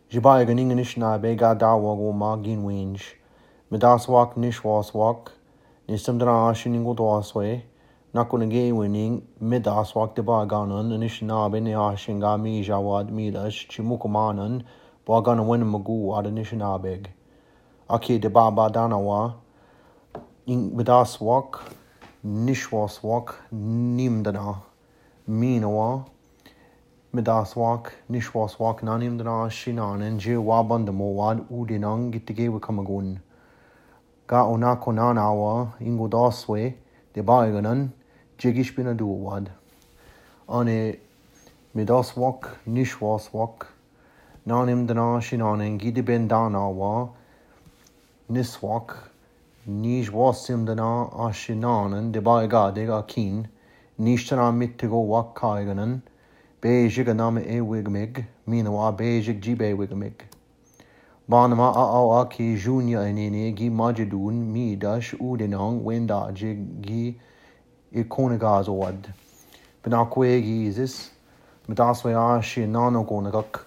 Jibai ganing nishna bega dawa go magin winch. Medaswak nishwaswak. Nistamdana shiningo dwaswe. Nakunage winning midaswak de baganan nishna bene ashingami jawad milash chimukumanan bagana win magu ad nishnabeg. Aki de baba danawa. Medaswak nishwaswak nimdana. Minawa. Medaswak, Nishwaswak, Nanimdana, Shinan, and Jewabandamowad, Udinang, Gittige Kamagun. Ga Onakonanawa, Ingodaswe, De Baiganan, Jigishpinaduwad. Ane Medaswak, Nishwaswak, Nanimdana, Shinan, and Gidibendanawa, Niswak, Nijwasimdana, Ashinanan, De Baigade, Akin, Nishtana Mittigo Wakaiganan, Bejig anam wigmig, minawa bejig jibe wigmig. Banama aki junior enene gi majidun mi dash udinang wenda gi ikonigazowad. Benakwe gizis, medaswe ashi nanogonagak,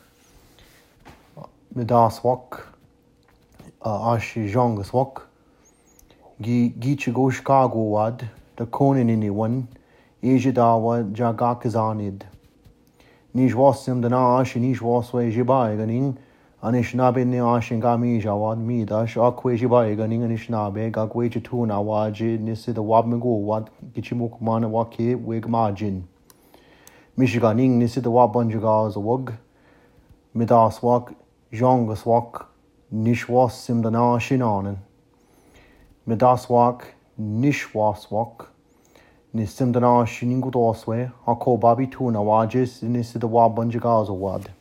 medaswak, ashi jongaswak, gi chigoshkagowad, the koninini one, ejidawa jagakazanid. Nijwasim dana ash nijwaswe jibai ganing anishnabe ne ashingami jawad midash akwe jibai ganing anishnabe gakwe chituna waji nisid wabmego wat gichimukman wake wigmajin. Michiganing nisid wabanjagaz wug midaswak jongaswak nishwasim dana shinanan. Midaswak nishwaswak Nisimdana Shiningudoswe, Hako Babi Tuna Wajis, Nisidawab Banjagazawad.